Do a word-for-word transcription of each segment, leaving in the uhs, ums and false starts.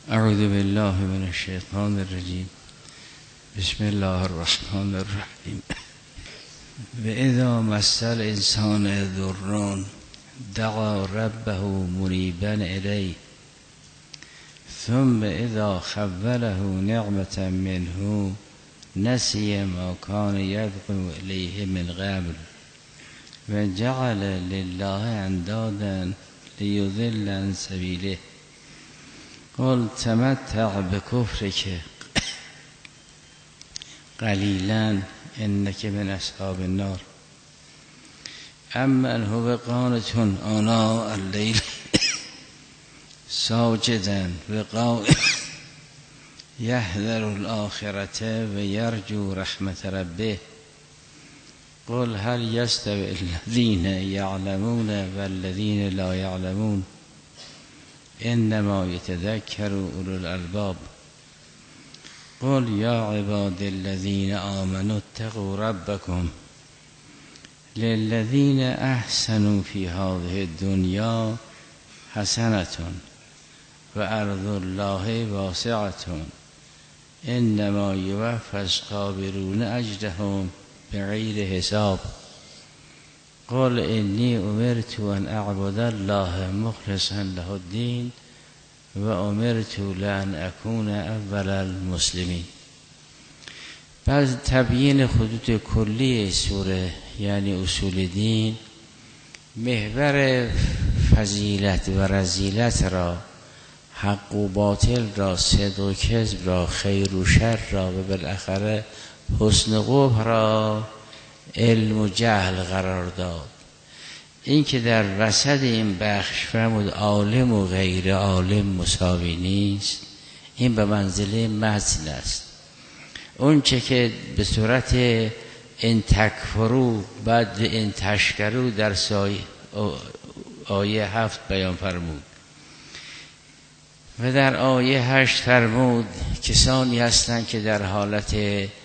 اعوذ بالله من الشیطان الرجیم. بسم الله الرحمن الرحیم. و اذا مس الانسان ضر دعا ربه منیبا الیه ثم اذا خوله نعمة منه نسی ما کان یدعو الیه من قبل و جعل لله اندادا لیضل عن سبیله قل تمتع بکفرک قلیلا انک من اصحاب النار. اما هو قانت آناء اللیل ساجدا و قائما یحذر الآخرة و یرجو رحمت ربه قل هل یستوی الذین یعلمون والذین لا یعلمون انما یتذکر اولو الالباب قل یا عباد الذین آمنوا اتقوا ربکم للذین احسنوا فی هذه الدنیا حسنة و ارض الله واسعة انما یوفی الصابرون اجرهم بغیر حساب قل انی امرت ان اعبد الله مخلصا له الدین و امرت لان اکون اول المسلمین. بعد تبیین خطوط کلی سوره یعنی اصول دین، محور فضیلت و رذیلت را، حق و باطل را، صدق و کذب را، خیر و شر را و بالاخره حسن و قبح را علم و جهل قرار داد. این که در وسط این بخش فرمود عالم و غیر عالم مساوی نیست، این به منزله متن است. اون چه که به صورت ان تکفروا بعد ان تشکروا در سایه آیه هفت بیان فرمود و در آیه هشت فرمود کسانی هستند که در حالت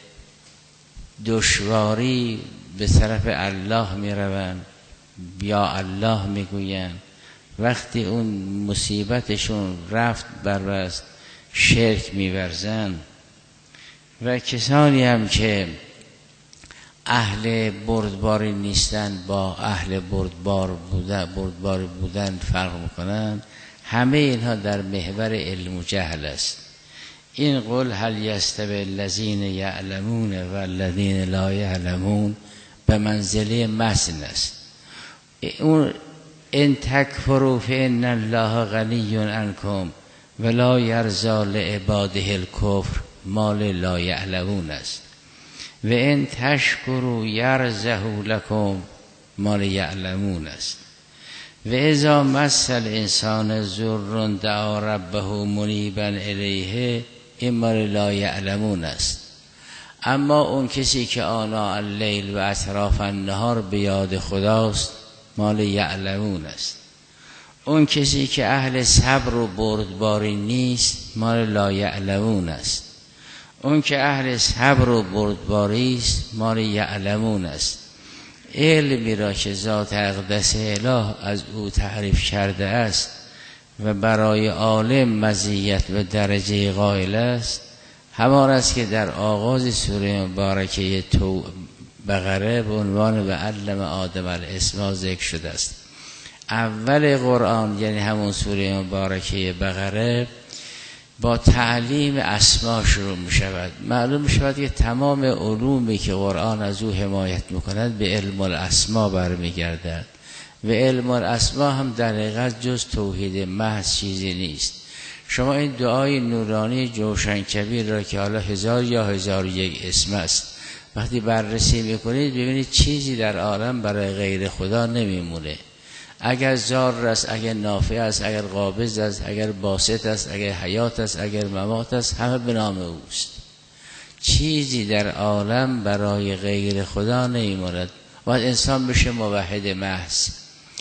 دشواری به طرف الله می روند، یا الله می گویند، وقتی اون مصیبتشون رفت بربست شرک می ورزند. و کسانی هم که اهل بردباری نیستند با اهل بردبار بودن, بردبار بودن فرق میکنند. همه اینها در محور علم و جهل است. این قول هل یستوی الذین یعلمون و الذین لا یعلمون به منزله متن است. اون ان تکفروا فان الله غنی عنکم ولا یرضی لعباده الکفر مال لا یعلمون است و ان تشکروا یرضه لکم مال یعلمون است. و اذا مس الانسان ضر دعا ربه منیبا الیه این مال لا یعلمون است. اما اون کسی که آناء اللیل و اطراف النهار به یاد خداست مال یعلمون است. اون کسی که اهل صبر و بردباری نیست مال لا یعلمون است. اون که اهل صبر و بردباری است مال یعلمون است. علمی را که ذات اقدس اله از او تعریف کرده است و برای عالم مزیت و درجه قائل است، همان است که در آغاز سوره مبارکه تو بقره به عنوان و علم آدم الاسما ذکر شده است. اول قرآن یعنی همون سوره مبارکه بقره با تعلیم اسما شروع می شود. معلوم می شود که تمام علومی که قرآن از او حمایت می کند به علم الاسما برمی گردد و علم الاسما هم در حقیقت جز توحید محض چیزی نیست. شما این دعای نورانی جوشن کبیر را که حالا هزار یا هزار یک اسم است وقتی بررسی می کنید ببینید چیزی در عالم برای غیر خدا نمی مونه. اگر ضار است، اگر نافع است، اگر قابض است، اگر باسط است، اگر حیات است، اگر ممات است، همه به نام اوست. چیزی در عالم برای غیر خدا نمیماند. باید انسان بشه موحد محض،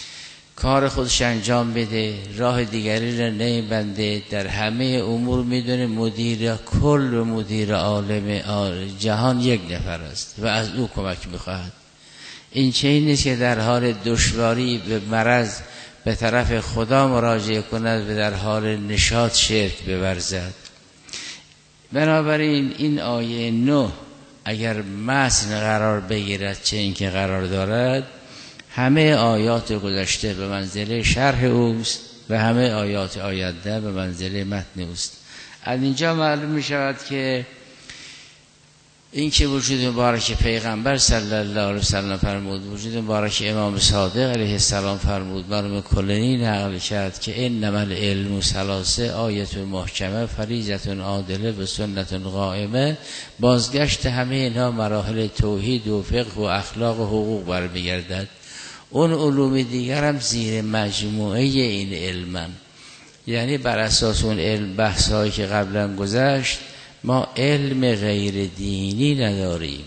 کار خودش انجام بده، راه دیگری را نمیبنده، در همه امور میدونه مدیر کل و مدیر عالم جهان یک نفر است و از او کمک میخواهد. این چه این نیست که در حال دشواری به مرض به طرف خدا مراجعه کند و در حال نشاط شرک بورزد. بنابراین این آیه نه اگر متن قرار بگیرد چه اینکه قرار دارد، همه آیات گذشته به منزله شرح اوست و همه آیات آینده به منزله متن اوست. از اینجا معلوم می شود که این که وجود مبارک پیغمبر صلی الله علیه وسلم فرمود، وجود مبارک امام صادق علیه السلام فرمود، مرحوم کلینی نقل کرد که انما العلم ثلاثه آیت محکمه فریضت عادله و سنت قائمه. بازگشت همه اینها مراحل توحید و فقه و اخلاق و حقوق برمیگردد. اون علوم دیگر هم زیر مجموعه این علمن، یعنی بر اساس اون علم بحث هایی که قبلا گذشت ما علم غیر دینی نداریم،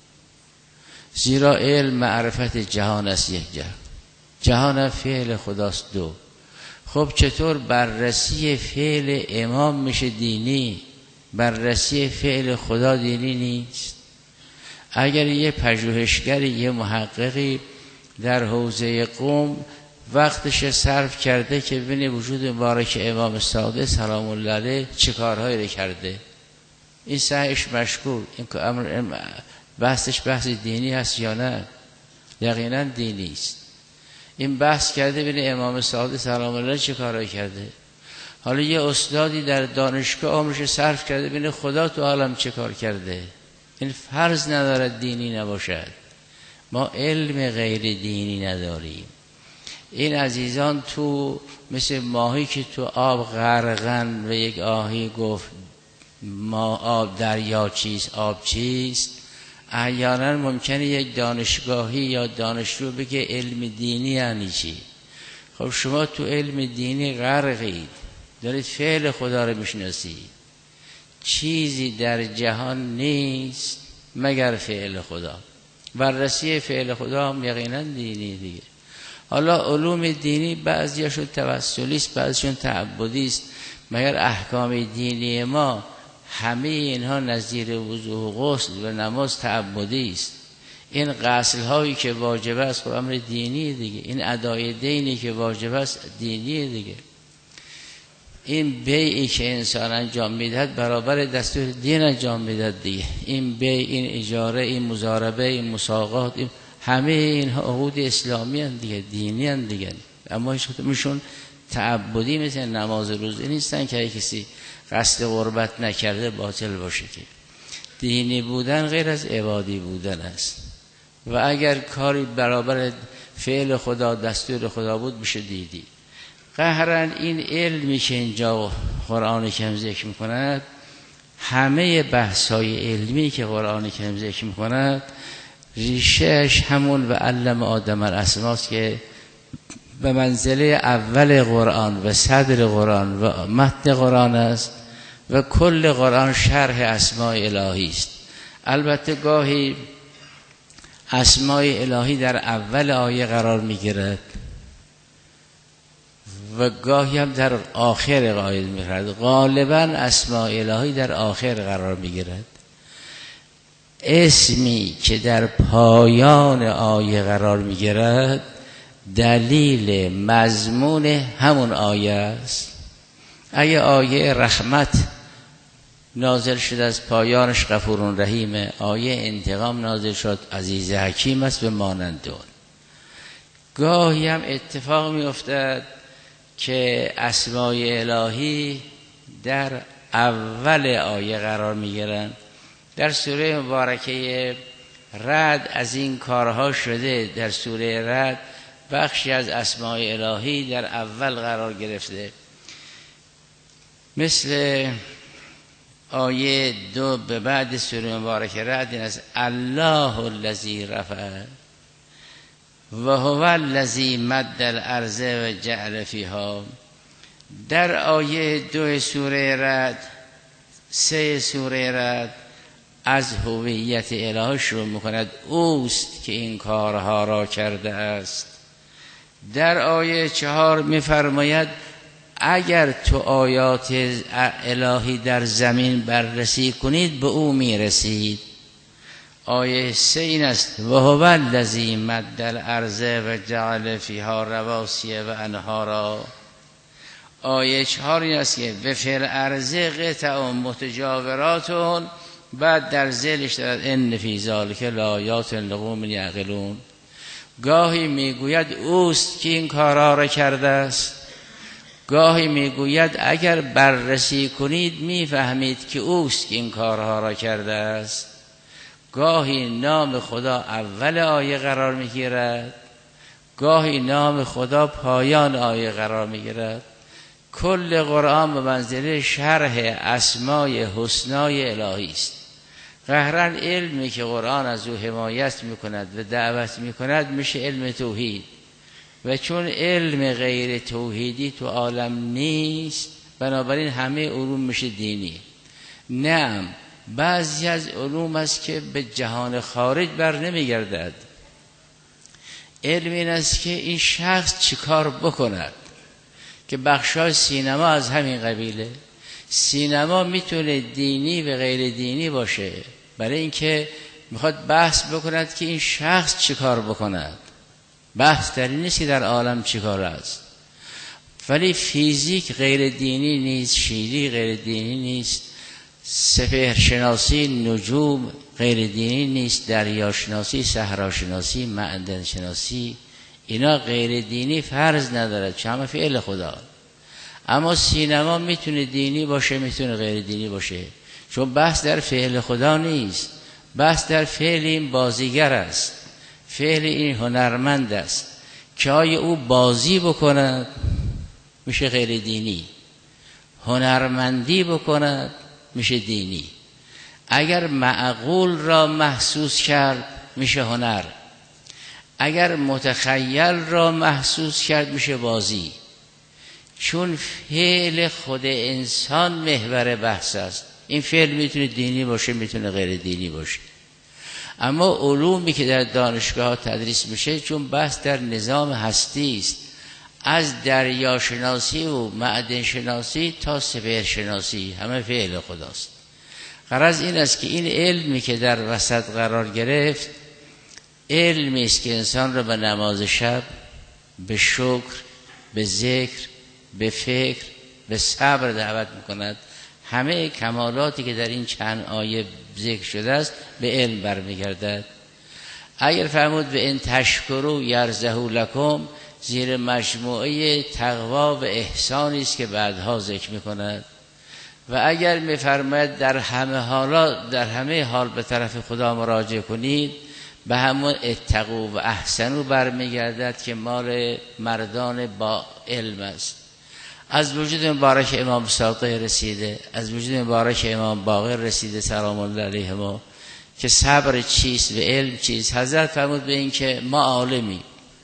زیرا علم معرفت جهان است یک جهان، جهان فعل خداست دو. خب چطور بررسی فعل امام میشه دینی؟ بررسی فعل خدا دینی نیست. اگر یه پژوهشگری یه محققی در حوزه قم وقتش صرف کرده که ببینه وجود مبارک امام صادق سلام الله علیه چه کارهایی رو کرده، این سعیش مشکور، این که امر بحثش بحث دینی هست یا نه؟ یقینا دینی است. این بحث کرده ببینه امام صادق سلام الله چه کارهایی کرده. حالا یه استادی در دانشگاه عمرش صرف کرده ببینه خدا تو عالم چه کار کرده. این فرض ندارد دینی نباشد. ما علم غیر دینی نداریم. این عزیزان تو مثل ماهی که تو آب غرقن و یک آهی گفت ما آب دریا چیست، آب چیست، احیانا ممکنه یک دانشگاهی یا دانشجو بگه علم دینی یعنی چی. خب شما تو علم دینی غرقید، دارید فعل خدا رو میشناسید. چیزی در جهان نیست مگر فعل خدا. بررسی فعل خدا هم یقینا دینی دیگه. حالا علوم دینی بعضیاشون توسلی است، بعضیشون تعبدی است. مگر احکام دینی ما همه اینها نظیر وضو و غسل و نماز تعبدی است؟ این غسل هایی که واجب است خب امر دینی دیگه. این ادای دینی که واجب است دینی دیگه. این بیعی که انسان انجام میدهد برابر دستور دین انجام میدهد دیگه. این بیع، این اجاره، این مضاربه، این مساقات، این همه این عقود اسلامی هستند دیگه، دینی هستند دیگه. اما هیچ کدومشون تعبدی مثل نماز روزه نیستن که کسی قصد قربت نکرده باطل باشه. که دینی بودن غیر از عبادی بودن است. و اگر کاری برابر فعل خدا دستور خدا بود میشه دیدی. قهرن این علمی که اینجا قرآن کریم ذکر میکند، همه بحث‌های علمی که قرآن کریم ذکر میکند ریشهش همون و علم آدم الاسماء است که به منزله اول قرآن و صدر قرآن و متن قرآن است و کل قرآن شرح اسماء الهی است. البته گاهی اسماء الهی در اول آیه قرار میگیرد و گاهی هم در آخر آیه میگیرد. غالبا اسماء الهی در آخر قرار میگیرد. اسمی که در پایان آیه قرار میگیرد دلیل مضمون همون آیه است. اگه آیه رحمت نازل شد از پایانش غفور رحیم، آیه انتقام نازل شد عزیز حکیم است و مانند اون. گاهی هم اتفاق می افتد که اسماء الهی در اول آیه قرار می گیرند. در سوره مبارکه رعد از این کارها شده. در سوره رعد بخشی از اسماء الهی در اول قرار گرفته، مثل آیه دو به بعد سوره مبارکه رعد این است: الله الذی رفع و هو الذی مد الارض و جعل فیها. در آیه دو سوره رعد، سه سوره رعد از هویت الهی شروع میکند، اوست که این کارها را کرده است. در آیه چهار میفرماید اگر تو آیات الهی در زمین بررسی کنید به او میرسید. آیه سه این است و هو الذی مد الارض و جعل فیها رواسy و انهارا. آیه چهار این است که و فی الارض قطع متجاورات، بعد در ذیلش دارد ان فی ذلک لآیات لقوم یعقلون. گاهی میگوید اوست که این کارها را کرده است، گاهی میگوید اگر بررسی کنید میفهمید که اوست که این کارها را کرده است. گاهی نام خدا اول آیه قرار میگیرد، گاهی نام خدا پایان آیه قرار میگیرد. کل قرآن به منزله شرح اسمای حسنای الهی است. قهرن علمی که قرآن از او حمایت میکند و دعوت میکند میشه علم توحید، و چون علم غیر توحیدی تو عالم نیست بنابراین همه علوم میشه دینی. نه، بعضی از علوم است که به جهان خارج بر نمیگردد. علم این است که این شخص چیکار بکند، که بخشای سینما از همین قبیله. سینما میتونه دینی و غیر دینی باشه، برای اینکه میخواد بحث بکند که این شخص چیکار بکند. بحث در این نیست که در عالم چیکار است. ولی فیزیک غیر دینی نیست، شیری غیر دینی نیست، سپهرشناسی نجوم غیر دینی نیست، دریاشناسی، صحراشناسی، معدن شناسی، اینا غیر دینی فرض ندارد، چون همه فعل خدا. اما سینما میتونه دینی باشه، میتونه غیر دینی باشه، چون بحث در فعل خدا نیست، بحث در فعل این بازیگر است، فعل این هنرمند است که آیا او بازی بکند میشه غیر دینی، هنرمندی بکند میشه دینی. اگر معقول را محسوس کرد میشه هنر، اگر متخیل را محسوس کرد میشه بازی. چون فعل خود انسان محور بحث است. این فعل میتونه دینی باشه، میتونه غیر دینی باشه. اما علومی که در دانشگاه تدریس میشه چون بحث در نظام هستی است، از دریاشناسی و معدن شناسی تا سپهرشناسی همه فعل خداست. غرض این است که این علمی که در وسط قرار گرفت علمی است که انسان را به نماز شب، به شکر، به ذکر، به فکر، به صبر دعوت میکند. همه کمالاتی که در این چند آیه ذکر شده است به علم برمیگردد. اگر فرمود به ان تشکروا یرضه لکم، زیر مجموعه تقوا و احسانی است که بعدها ذکر میکند. و اگر میفرماید در همه حالات، در همه حال به طرف خدا مراجعه کنید، به همون اتقوا و احسنوا برمیگردد که مال مردان با علم است. از وجود مبارک امام صادق رسیده، از وجود مبارک امام باقر رسیده سلام الله علیهما که صبر چیست و علم چیست. حضرت فرمود به این که ما عالمی،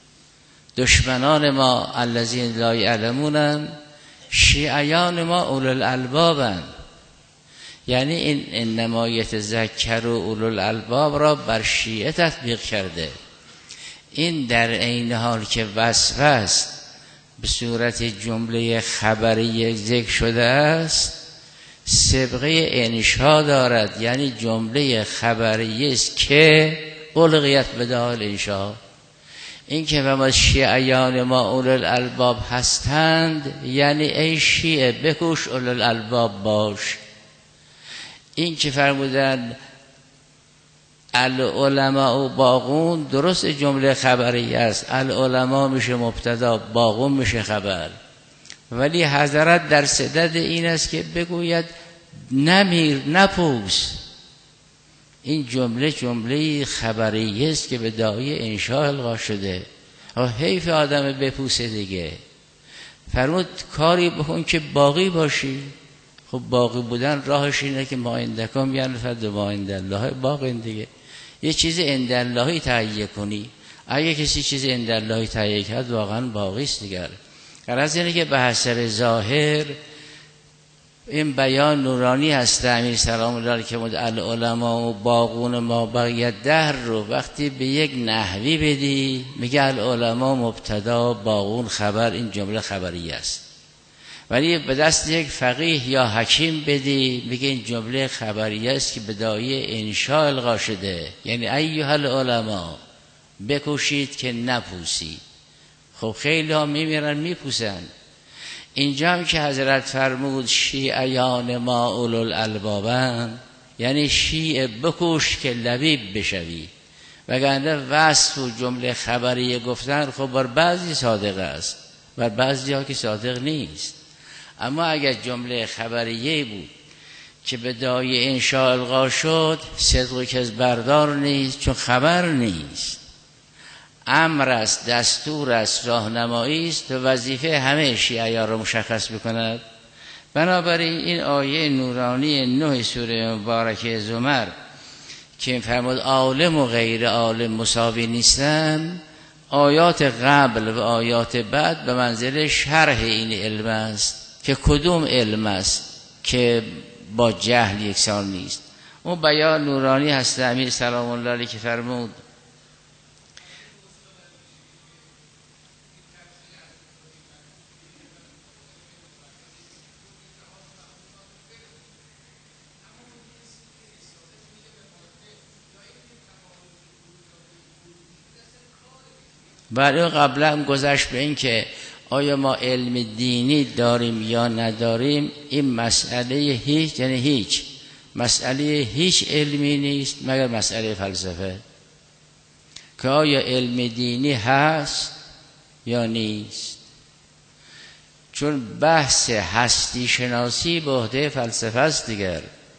دشمنان ما الذین لا یعلمون، شیعیان ما اولو الالبابن. یعنی این انما یتذکر اولو الالباب را بر شیعه تطبیق کرده. این در عین حال که وصف است به صورت جمله خبری ذکر شده است، سبقه انشا دارد، یعنی جمله خبری است که الغیت به دال انشا. این که ما شیعیان ما اولو الالباب هستند یعنی ای شیعه بکوش اولو الالباب باش. این که فرمودن العلماء باقون، درست جمله خبری است، العلماء میشه مبتدا، باقون میشه خبر. ولی حضرت در صدد این است که بگوید نمیر نپوس. این جمله جمله خبری است که به داعی انشاء القا شده. حیف آدم بپوسه دیگه. فرمود کاری بکن که باقی باشی. خب باقی بودن راهش اینه که ما اندکم یعنی فد ما اندالله باقی دیگه. یه چیز انداللهی تهیه کنی. اگه کسی چیز انداللهی تهیه کرد واقعا باقی است دیگر. غرض اینه که به حسب ظاهر این بیان نورانی هست. امیر سلام الله علیه که مد العلماء و باقون ما بقیت دهر رو وقتی به یک نحوی بدی میگه العلماء مبتدا، باقون خبر. این جمله خبری است. ولی به دست یک فقیه یا حکیم بدی میگه این جمله خبریه است که به داعیه انشاء القا شده، یعنی ایها العلماء بکوشید که نپوسید. خب خیلی ها میمیرن میپوسن. اینجا هم که حضرت فرمود شیعیان ما اولو الالبابن، یعنی شیعه بکوش که لبیب بشوی، وگرنه وصف و جمله خبریه گفتن خب بر بعضی صادق است، بر بعضی ها که صادق نیست. اما اگر جمله خبریه بود که به داعیه انشاء القا شد، صدق و کذب بردار نیست، چون خبر نیست، امر است، دستور است، راهنمایی است و وظیفه همه شیعیان را مشخص بکند. بنابراین این آیه نورانی نه سوره مبارکه زمر که فرمود عالم و غیر عالم مساوی نیستن، آیات قبل و آیات بعد به منزله شرح این علم است که کدوم علم است که با جهل یکسان نیست. اون بیان نورانی هست امیر سلام الله علیه که فرمود برای قبلا هم گذشت به این که آیا ما علم دینی داریم یا نداریم. این مسئله هیچ، یعنی هیچ مسئله هیچ علمی نیست مگر مسئله فلسفه، که آیا علم دینی هست یا نیست. چون بحث هستی شناسی به عهده فلسفه است دیگر.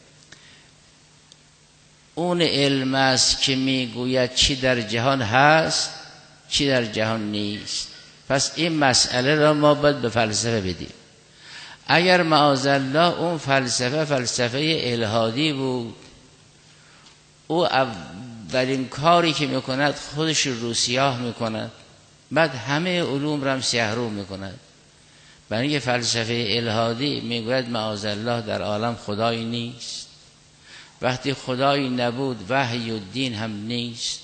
اون علم است که میگوید چی در جهان هست چی در جهان نیست. پس این مسئله را ما باید به فلسفه بدیم. اگر معاذالله اون فلسفه فلسفه الهادی بود، او اولین کاری که میکند خودش رو سیاه میکند، بعد همه علوم را هم سیاه رو میکند. برای اینکه فلسفه الهادی میگوید معاذالله در عالم خدایی نیست، وقتی خدایی نبود وحی و دین هم نیست.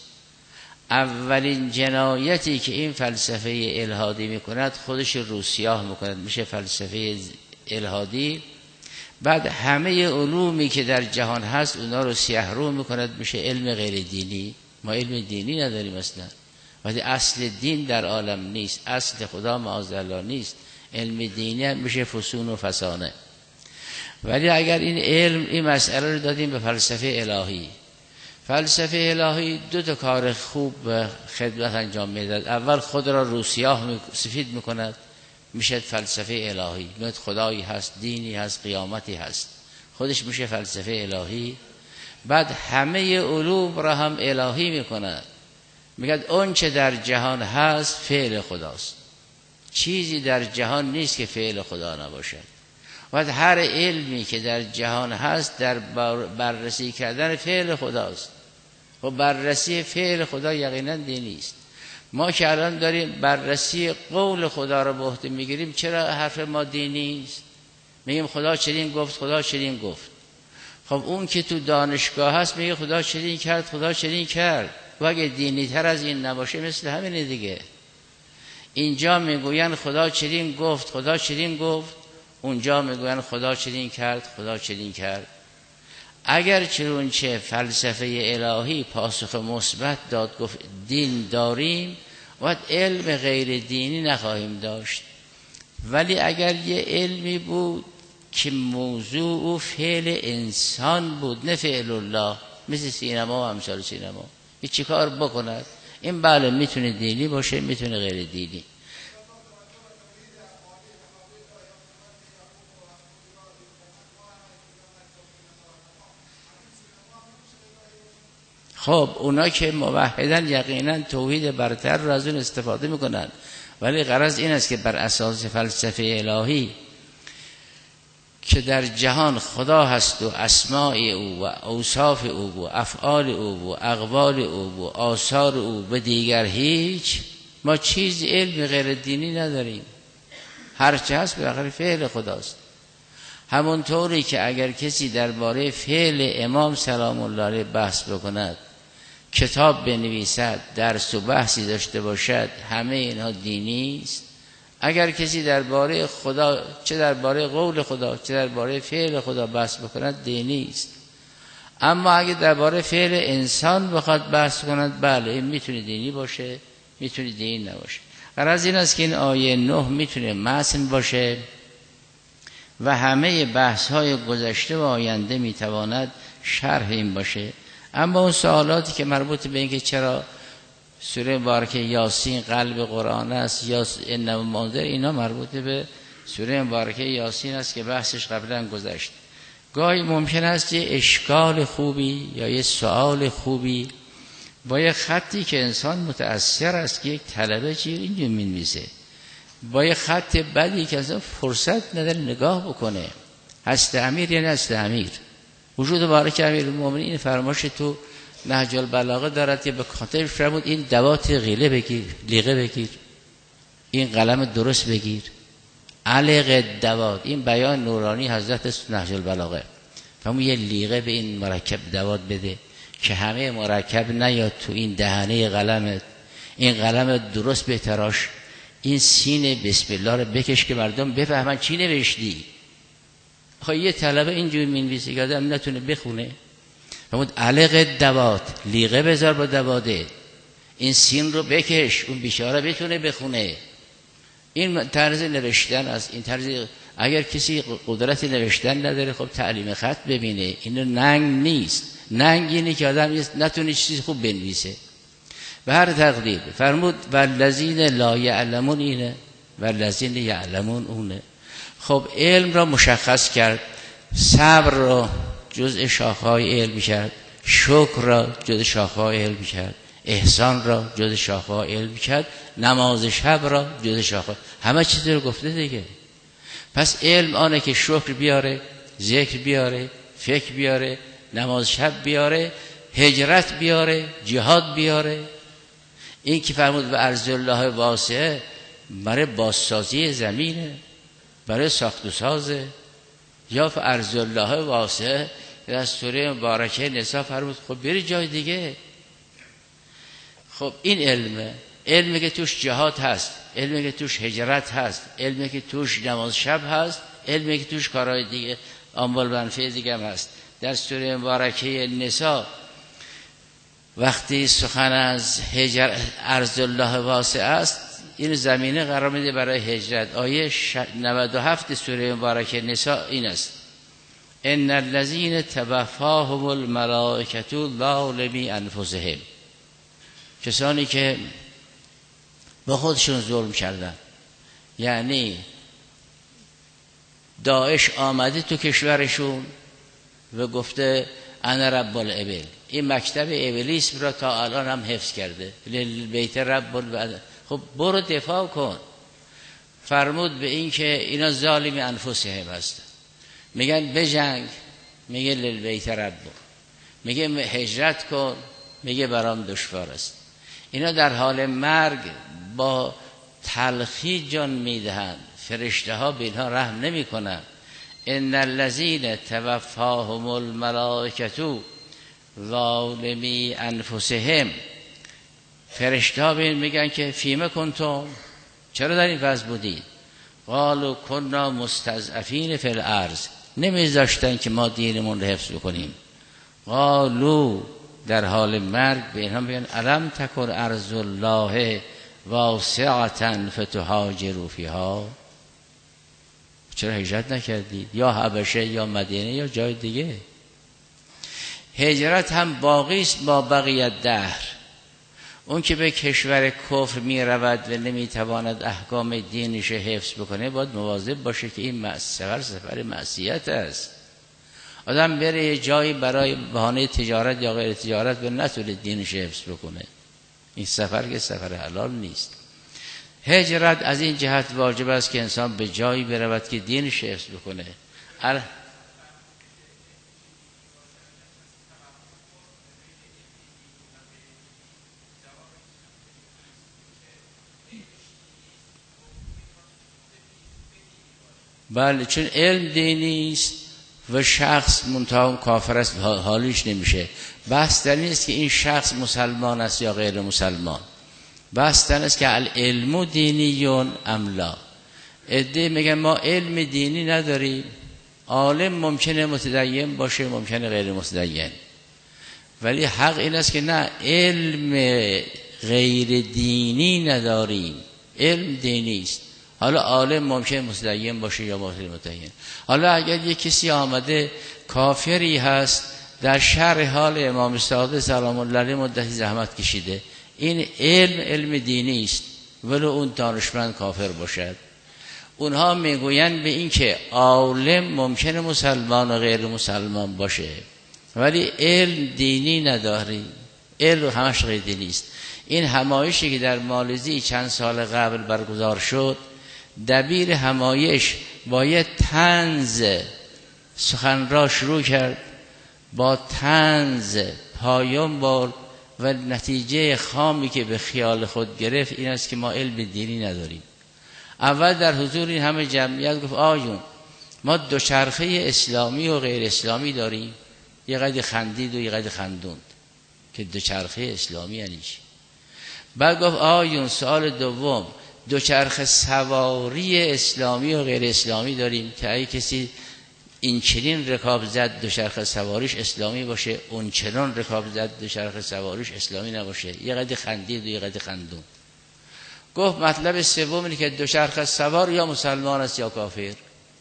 اولین جنایتی که این فلسفه الهادی میکند خودش رو سیاه میکند، میشه فلسفه الهادی. بعد همه علومی که در جهان هست اونا رو سیاه رو میکند، میشه علم غیر دینی. ما علم دینی نداریم اصلا، وقتی اصل دین در عالم نیست، اصل خدا معاذالله نیست، علم دینی هم میشه فسون و فسانه. ولی اگر این علم این مسئله رو دادیم به فلسفه الهی، فلسفه الهی دو تا کار خوب به خدمت انجام میداد. اول خود را رو سیاه سفید میکند، میشه فلسفه الهی، میگه خدایی هست، دینی هست، قیامتی هست، خودش میشه فلسفه الهی. بعد همه علوم را هم الهی میکند، میگه اون چه در جهان هست فعل خداست، چیزی در جهان نیست که فعل خدا نباشد. و هر علمی که در جهان هست در بررسی کردن فعل خداست. و بررسی فعل خدا یقینا دینی است. ما که الان داریم بررسی قول خدا رو به عهده میگیریم، چرا حرف ما دینی است؟ میگیم خدا چنین گفت، خدا چنین گفت. خب اون که تو دانشگاه هست میگه خدا چنین کرد، خدا چنین کرد. و اگه دینی تر از این نباشه مثل همینه دیگه. اینجا میگوین خدا چنین گفت، خدا چنین گفت، اونجا میگوین خدا چنین کرد، خدا چنین کرد. اگر چنانچه فلسفه الهی پاسخ مثبت داد گفت دین داریم، و علم غیر دینی نخواهیم داشت. ولی اگر یه علمی بود که موضوع و فعل انسان بود نه فعل الله، مثل سینما و امثال سینما، این چی کار بکند؟ این بله میتونه دینی باشه، میتونه غیر دینی. خب اونا که موحدن یقینا توحید برتر رو از اون استفاده میکنن، ولی غرض این است که بر اساس فلسفه الهی که در جهان خدا هست و اسماء او و اوصاف او و افعال او و اقوال او و آثار او و دیگر هیچ، ما چیز علم غیر دینی نداریم. هرچه هست به آخر فعل خداست. همونطوری که اگر کسی درباره فعل امام سلام الله علیه بحث بکند، کتاب بنویسد، درس و بحثی داشته باشد، همه اینها دینی است. اگر کسی درباره خدا، چه درباره قول خدا چه درباره فعل خدا بحث بکند دینی است. اما اگه درباره فعل انسان بخواد بحث کند، بله این میتونه دینی باشه، میتونه دینی نباشه. غرض این است که این آیه نه میتونه متن باشه و همه بحث های گذشته و آینده میتواند شرح این باشه. اما اون سوالاتی که مربوط به این که چرا سوره مبارکه یاسین قلب قرآن است یا انما منذر، اینا مربوط به سوره مبارکه یاسین است که بحثش قبلا گذشت. گاهی ممکن است یه اشکال خوبی یا یه سوال خوبی با یه خطی که انسان متأثر است که یک طلبه چیه اینجا می‌نویسه، با یه خط بدی که اصلا فرصت نداره نگاه بکنه. هست امیر یعنی هست امیر. وجود مبارک امیرالمومنین این فرمایش تو نهج البلاغه دارد که به خاطر فرمود این دوات غیله بگیر، لیغه بگیر، این قلم درست بگیر، علق دوات. این بیان نورانی حضرت نهج البلاغه. فرمود یه لیغه به این مرکب دوات بده که همه مرکب نیاد تو این دهنه قلمت، این قلم درست بتراش، این سین بسم الله رو بکش که مردم بفهمن چی نوشتی. خب یه طلبه اینجوری می‌نویسه که آدم نتونه بخونه. فرمود علق دوات، لیغه بذار با دواده، این سین رو بکش اون بیچاره بتونه بخونه. این طرز نوشتن است. این طرز اگر کسی قدرت نوشتن نداره خب تعلیم خط ببینه. اینو ننگ نیست. ننگ اینه که آدم نتونه چیزی خوب بنویسه. به هر تقدیر فرمود والذین لا یعلمون اینه، والذین یعلمون اونه. خب علم را مشخص کرد، صبر را جزء شاخه‌های علم کرد، شکر را جزء شاخه‌های علم کرد، احسان را جزء شاخه‌های علم کرد، نماز شب را جزء شاخه. همه چیز رو گفته دیگه. پس علم آنه که شکر بیاره، ذکر بیاره، فکر بیاره، نماز شب بیاره، هجرت بیاره، جهاد بیاره. این که فرمود و ارض الله واسعه برای بازسازی زمینه، برای ساخت و سازه. یا ارض الله واسعه در سوره مبارکه نساء فرمود خب بری جای دیگه. خب این علمه، علمی که توش جهاد هست، علمی که توش هجرت هست، علمی که توش نماز شب هست، علمی که توش کارهای دیگه اموال منفعه دیگه هم هست. در سوره مبارکه نساء وقتی سخن از هجر ارض الله واسعه است، این زمینه قرار میده برای هجرت. آیه نود و هفت سوره مبارکه نساء این است: ان الذين توفاهم الملائکه ظالمی انفسهم. کسانی که به خودشون ظلم کردن، یعنی داعش آمده تو کشورشون و گفته انا رب الابل، این مکتب ابلیس را تا الان هم حفظ کرده، للبیت رب البلد. خب برو دفاع کن. فرمود به این که اینا ظالم انفسهم هستن، میگن بجنگ، میگه للبیت رب، میگه هجرت کن، میگه برام دشوار است. اینا در حال مرگ با تلخی جان میدهند، فرشته ها به اینها رحم نمی کنند. ان الذين توفاهم الملائکه ظالمی انفسهم. فرشته ها به این میگن که فیما کنتم، چرا در این وضع بودید؟ قالوا كنا مستضعفین فی الارض، نمیذاشتن که ما دینمون رو حفظ بکنیم. قالوا، در حال مرگ به اینها میگن الم تکن ارض الله واسعة فتهاجروا فیها، چرا هجرت نکردید؟ یا حبشه یا مدینه یا جای دیگه. هجرت هم باقی است با بقیت دهر. اون که به کشور کفر می رود و نمی تواند احکام دینش حفظ بکنه باید مواظب باشه که این سفر سفر معصیت است. آدم بره یه جایی برای بهانه تجارت یا غیر تجارت و نتونه دینش حفظ بکنه، این سفر که سفر حلال نیست. هجرت از این جهت واجب است که انسان به جایی برود که دینش حفظ بکنه. ال... بله، چون علم دینی است و شخص منتها کافر است حالیش نمیشه. بحث در این است که این شخص مسلمان است یا غیر مسلمان. بحث در این است که العلم دینیون ام لا، عده میگن ما علم دینی نداریم. عالم ممکنه متدین باشه، ممکنه غیر متدین، ولی حق این است که نه، علم غیر دینی نداریم، علم دینی است. حالا عالم ممکنه متدین باشه یا غیر متدین. حالا اگر یک کسی آمده کافری هست در شرح حال امام صادق سلام الله علیه مدتی زحمت کشیده، این علم علم دینی است ولو اون دانشمند کافر باشد. اونها میگویند به این که عالم ممکنه مسلمان و غیر مسلمان باشه ولی علم دینی نداری، علم همش غیر دینی است. این همایشی که در مالزی چند سال قبل برگزار شد، دبیر همایش باید طنز سخن را شروع کرد، با طنز پایان برد و نتیجه خامی که به خیال خود گرفت این است که ما علم دینی نداریم. اول در حضور این همه جمعیت گفت آیون ما دوچرخه اسلامی و غیر اسلامی داریم. یه قدر خندید و یه قدر خندوند که دوچرخه اسلامی یعنی چی. بعد گفت آیون سوال دوم دوچرخه سواری اسلامی و غیر اسلامی داریم که اگه کسی این چنین رکاب زد دوچرخه سواریش اسلامی باشه، اون چنان رکاب زد دوچرخه سواریش اسلامی نباشه. یه قدر خندید و یه قدر خندوند. گفت مطلب سوم اینه که دوچرخه سوار یا مسلمان است یا کافر.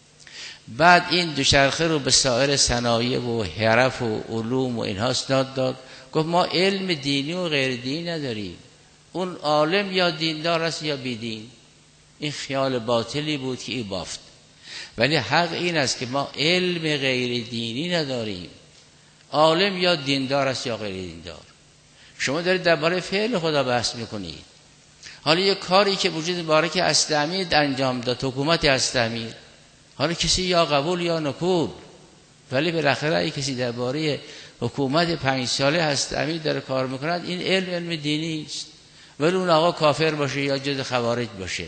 بعد این دوچرخه رو به سایر صنایع و حرف و علوم و اینها اسناد داد. گفت ما علم دینی و غیر دینی نداریم، اون عالم یا دیندار است یا بیدین. این خیال باطلی بود که این بافت، ولی حق این است که ما علم غیر دینی نداریم، عالم یا دیندار است یا غیر دیندار. شما دارید درباره فعل خدا بحث میکنید. حالا یک کاری که وجود مبارک اسلامی انجام داد، حکومت اسلامی، حالا کسی یا قبول یا نکول، ولی بالاخره اگه کسی درباره حکومت پنج ساله اسلامی داره کار میکند، این علم علم دینی است، ولی اون آقا کافر باشه یا جز خوارج باشه.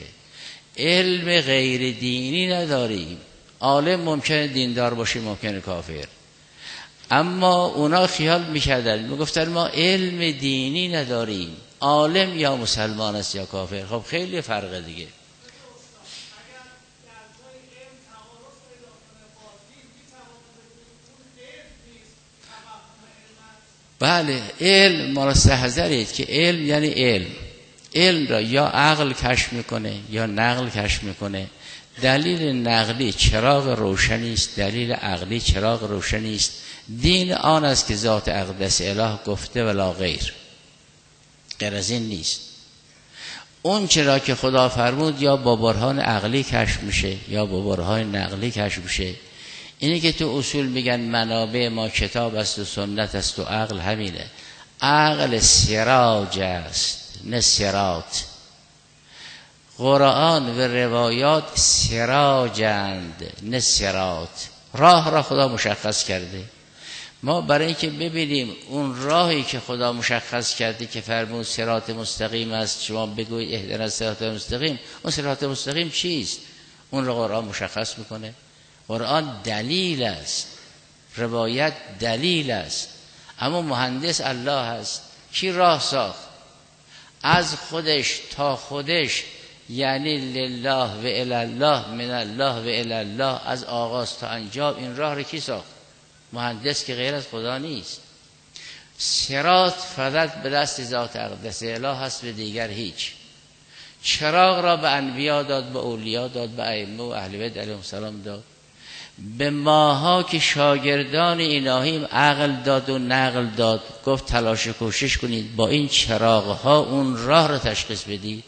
علم غیر دینی نداریم. عالم ممکنه دیندار باشه، ممکنه کافر. اما اونا خیال میکردن، میگفتن ما علم دینی نداریم، عالم یا مسلمان است یا کافر. خب خیلی فرقه دیگه. بله علم مال سهزرید که علم یعنی علم. علم را یا عقل کشف میکنه یا نقل کشف میکنه. دلیل نقلی چراغ روشنی است، دلیل عقلی چراغ روشنی است. دین آن است که ذات اقدس اله گفته ولا غیر، غیر از این نیست. اون چرا که خدا فرمود یا با برهان عقلی کشف میشه یا با برهان نقلی کشف میشه. اینی که تو اصول میگن منابع ما کتاب است و سنت است و عقل، همینه. عقل سراج است نه سرات. قرآن و روایات سراجند نه سرات. راه را خدا مشخص کرده. ما برای اینکه ببینیم اون راهی که خدا مشخص کرده که فرمود صراط مستقیم است، شما بگویید اهدنا الصراط المستقیم، اون صراط مستقیم چیست؟ اون را قرآن مشخص میکنه. قرآن دلیل است، روایت دلیل است، اما مهندس الله است. کی راه ساخت؟ از خودش تا خودش، یعنی لله و الی الله، من الله و الی الله، از آغاز تا انجام این راه رو کی ساخت؟ مهندس که غیر از خدا نیست. صراط فقط به دست ذات اقدس اله هست، به دیگر هیچ. چراغ را به انبیا داد، به اولیا داد، به ائمه و اهل بیت علیهم السلام داد. به ماها که شاگردان الهیم عقل داد و نقل داد. گفت تلاش کوشش کنید با این چراغ ها اون راه را تشخیص بدید.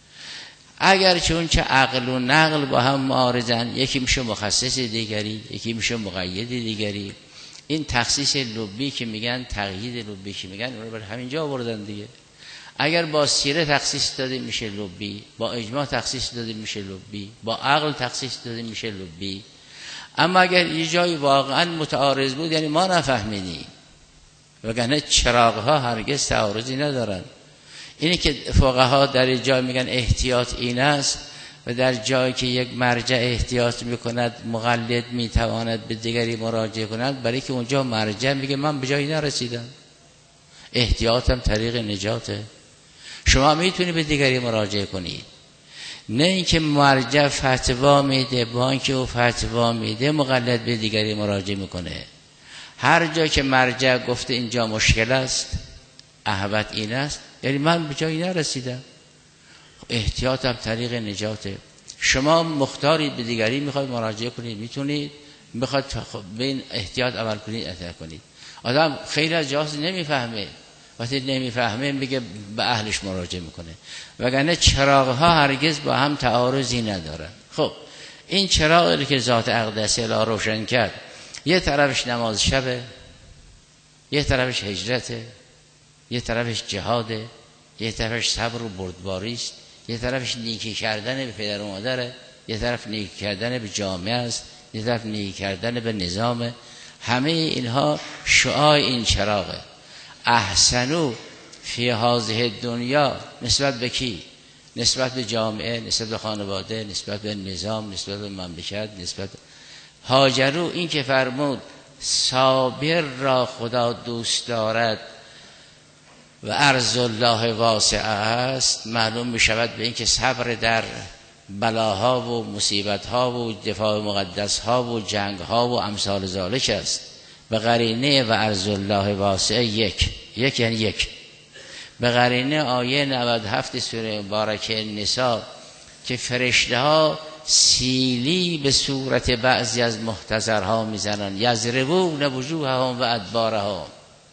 اگر چون چه عقل و نقل با هم معارضن، یکی میشه مخصص دیگری، یکی میشه مقید دیگری. این تخصیص لبی که میگن، تقیید لبی که میگن، اون رو بر همینجا آوردن دیگه. اگر با سیره تخصیص داده میشه لبی، با اجماع تخصیص داده میشه لبی، با عقل تخصیص داده میشه لبی. اما اگر یه جایی واقعا متعارض بود، یعنی ما نفهمیدیم، وگرنه چراغ ها هرگز تعارضی ندارن. اینی که فقها در جای میگن احتیاط این است و در جایی که یک مرجع احتیاط میکند مقلد میتواند به دیگری مراجعه کند، برای که اونجا مرجع میگه من به جایی نرسیدم، احتیاطم طریق نجاته، شما میتونی به دیگری مراجعه کنید. نه اینکه مرجع فتوا میده، با اینکه او فتوا میده مقلد به دیگری مراجعه میکنه. هر جا که مرجع گفته اینجا مشکل است، احوط این است، یعنی من به جایی نرسیدم، احتیاطم طریق نجاته. شما مختارید به دیگری میخواید مراجعه کنید، میتونید، میخواید به این احتیاط عمل کنید، احتیاط کنید. آدم خیلی از جاست نمیفهمه، وقتی نمیفهمه میگه به اهلش مراجعه میکنه، وگرنه چراغ ها هرگز با هم تعارضی ندارن. خب این چراغی که ذات اقدس الا روشن کرد، یه طرفش نماز شبه، یه طرفش هجرته، یه طرفش جهاده، یه طرفش صبر و بردباری است، یه طرفش نیکی کردن به پدر و مادره، یه طرف نیکی کردن به جامعه است، یه طرف نیکی کردن به نظام. همه اینها شعاع این چراغه. احسنو فی هذه دنیا نسبت به کی؟ نسبت به جامعه، نسبت به خانواده، نسبت به نظام، نسبت به مملکت، نسبت هاجرو. این که فرمود صابر را خدا دوست دارد و ارض الله واسعه است، معلوم می شود به این که صبر در بلاها و مصیبتها و دفاع مقدسها و جنگها و امثال ذالک است. به قرینه و ارض الله واسعه یک یک یعنی یک، به قرینه آیه نود و هفت سوره مبارکه نساء که فرشته ها سیلی به صورت بعضی از محتضرها میزنن، یضربون وجوههم و ادبارهم.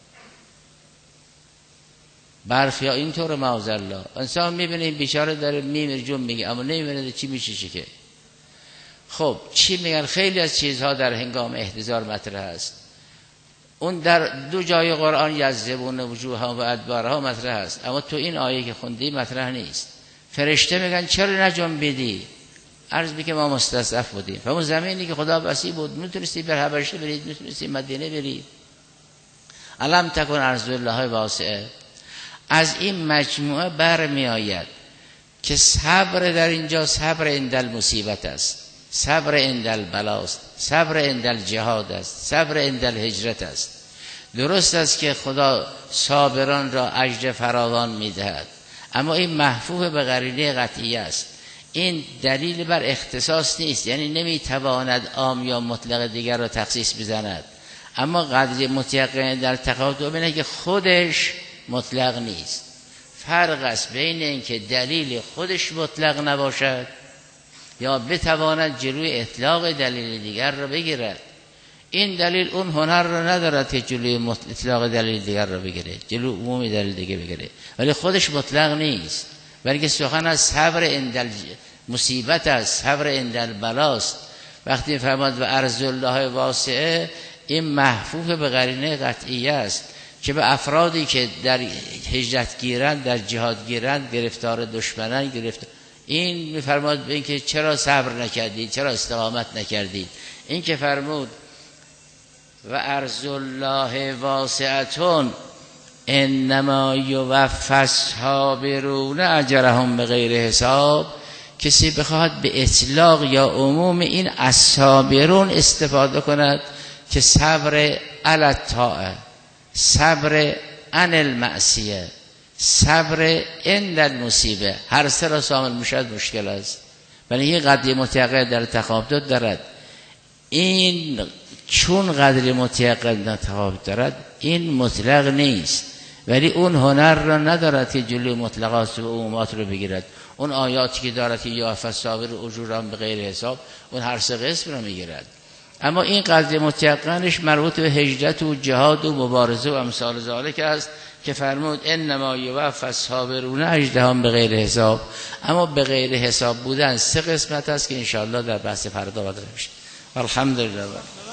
برخی ها اینطور معاذالله، انسان میبینه این بیچاره داره میمیره جون میگه، اما نمیبینه چی میشه چی که. خب چی میگن؟ خیلی از چیزها در هنگام احتضار مطرح است. اون در دو جای قرآن یضربون وجوههم و ادبارهم مطرح است، اما تو این آیه که خوندی مطرح نیست. فرشته میگن چرا نجنبیدی؟ عرض بی که ما مستضعف بودیم، و اون زمینی که خدا وسیع بود، میتونستی بر حبشه برید، میتونستی مدینه برید. الم تکن ارض الله واسعه. از این مجموعه برمی آید که صبر در اینجا صبر اندل مصیبت است، صبر اندل بلاست، صبر اندل جهاد است، صبر اندل هجرت است. درست است که خدا صابران را اجر فراوان میدهد، اما این محفوظ به قرینه قطعی است. این دلیل بر اختصاص نیست، یعنی نمیتواند عام یا مطلق دیگر را تخصیص بزند، اما قدر متیقن در تقاطع اینه که خودش مطلق نیست. فرق است بین اینکه دلیل خودش مطلق نباشد یا بتواند جلوی اطلاق دلیل دیگر را بگیرد. این دلیل اون هنر را ندارد که جلوی اطلاق دلیل دیگر را بگیره، جلوی عمومی دلیل دیگر بگیره، ولی خودش مطلق نیست، بلکه سخن از صبر اندل مصیبت است، صبر اندل بلاست. وقتی فرماد و ارض الله واسعه، این محفوظ به قرینه قطعی است که به افرادی که در هجرت گیرند، در جهاد گیرند، گرفتار دشمنان گرفتار، این میفرماد به این که چرا صبر نکردید، چرا استقامت نکردید. این که فرمود و ارض الله واسعتون انما یوفی الصابرون اجرهم بغیر حساب. کسی بخواهد به اطلاق یا عموم این الصابرون استفاده کند که صبر علی الطاعه، صبر عن المعصیه، صبر عند المصیبه، هر سه را شامل میشد مشکل است. ولی این قدری متعقد در تقابل دارد. این چون قدری متعقد در تقابل دارد، این مطلق نیست، ولی اون هنر را ندارد که جلوی مطلقات و عمومات رو بگیرد. اون آیاتی که دارد که یوفی الصابر اجورهم بغیر حساب، اون هر سه قسم رو میگیرد. اما این قدر متیقنش مربوط به هجرت و جهاد و مبارزه و امثال ذالک است که فرمود انما یوفی الصابرون اجرهم بغیر حساب. اما بغیر حساب بودن سه قسمت است که انشاءالله در بحث فردا واضح میشه. الحمدلله.